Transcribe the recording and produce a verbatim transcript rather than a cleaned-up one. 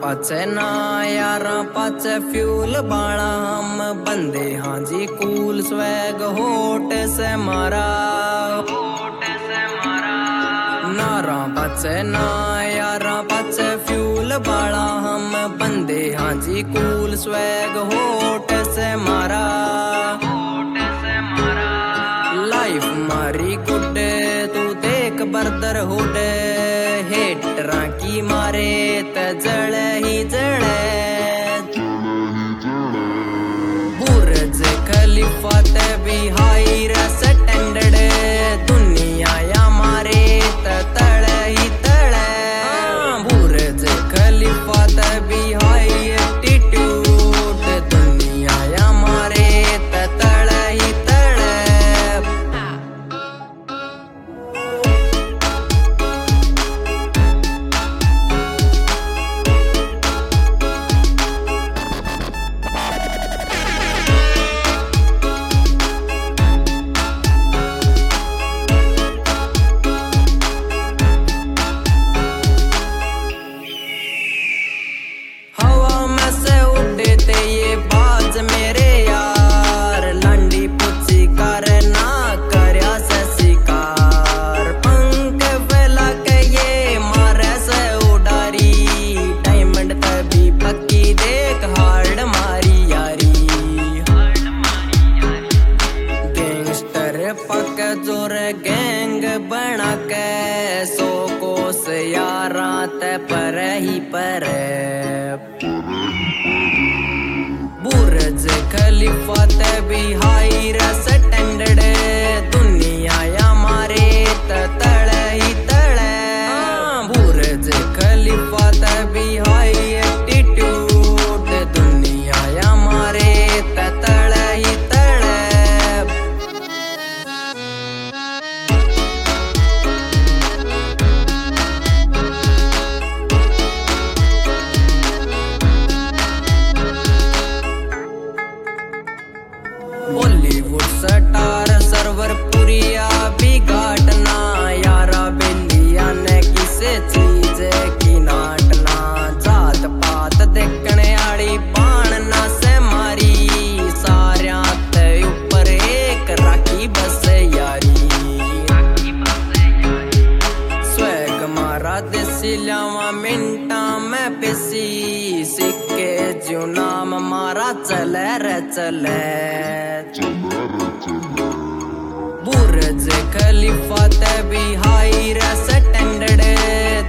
पाचे ना यारा पाचे फ्यूल बाड़ा हम बंदे हाँ जी कूल स्वैग होट से मारा नारा पाचे ना यारा पाचे फ्यूल बाड़ा हम बंदे हाँ जी कूल स्वैग होट से मारा लाइफ मारी गुड्डे तू देख बर्दर हुडे हेटरा की मारे त जड़े ही जड़े बुर्ज खलीफा ते भी हाई रस टेंडड दुनिया या मारे त तड़े ही तड़े बुर्ज खलीफा ते भी हाई एटीट्यूड दुनिया या मारे त तड़े ही तड़े मेरे यार लंडी पुच्छी कर ना करया से शिकार पंख फैला के ये मारे से उडारी डायमंड तभी पक्की देख हार्ड मारी यारी गैंगस्टर पक जोर गैंग बना के सो कोस यारा ते पर ही पर बुर्ज खलीफा ते भी हाई रस टेंडड दुनिया या मारे त तड़े ही तड़े बुर्ज खलीफा ते भी हाई एटीट्यूड दुनिया या मारे त तड़े ही तड़े बॉलीवुड स्टार सर्वर पुरिया भी घाटना यारा बेलिया ने किसे चीज की नाटना जात पात देखने आड़ी बाणना से मारी सारिया ते ऊपर एक राखी बस यारी स्वैग मारा देसी लावा मिंटा में पिसी सिक्के जो नाम मारा चले रे चले बुर्ज खलीफा ते भी हाई रस टेंडड